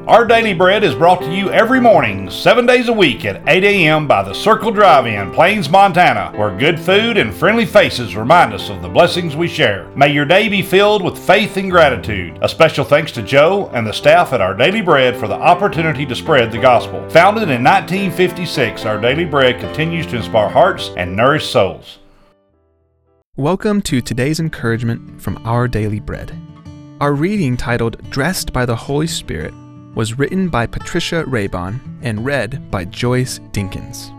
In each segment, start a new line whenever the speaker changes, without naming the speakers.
Our Daily Bread is brought to you every morning, 7 days a week at 8 a.m. by the Circle Drive-In, Plains, Montana, where good food and friendly faces remind us of the blessings we share. May your day be filled with faith and gratitude. A special thanks to Joe and the staff at Our Daily Bread for the opportunity to spread the gospel. Founded in 1956, Our Daily Bread continues to inspire hearts and nourish souls.
Welcome to today's encouragement from Our Daily Bread. Our reading, titled Dressed by the Holy Spirit, was written by Patricia Raybon and read by Joyce Dinkins.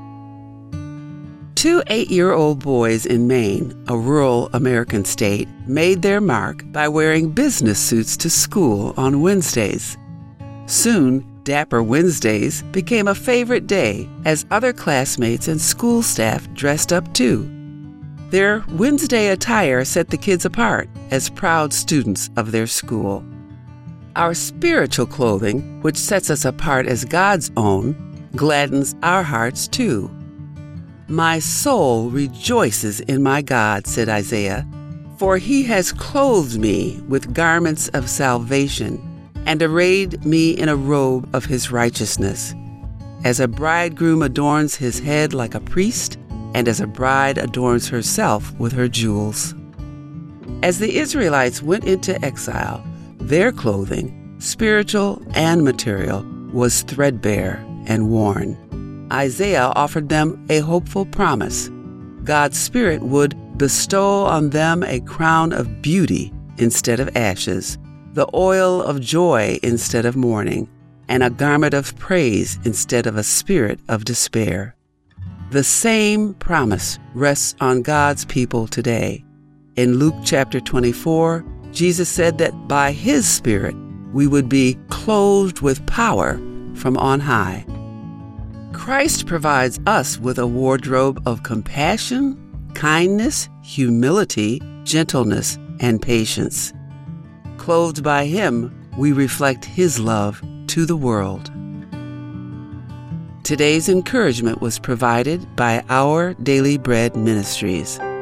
Two 8-year-old boys in Maine, a rural American state, made their mark by wearing business suits to school on Wednesdays. Soon, Dapper Wednesdays became a favorite day as other classmates and school staff dressed up too. Their Wednesday attire set the kids apart as proud students of their school. Our spiritual clothing, which sets us apart as God's own, gladdens our hearts too. "My soul rejoices in my God," said Isaiah, "for he has clothed me with garments of salvation and arrayed me in a robe of his righteousness. As a bridegroom adorns his head like a priest, and as a bride adorns herself with her jewels." As the Israelites went into exile, their clothing, spiritual and material, was threadbare and worn. Isaiah offered them a hopeful promise. God's Spirit would bestow on them a crown of beauty instead of ashes, the oil of joy instead of mourning, and a garment of praise instead of a spirit of despair. The same promise rests on God's people today. In Luke chapter 24, Jesus said that by His Spirit we would be clothed with power from on high. Christ provides us with a wardrobe of compassion, kindness, humility, gentleness, and patience. Clothed by Him, we reflect His love to the world. Today's encouragement was provided by Our Daily Bread Ministries.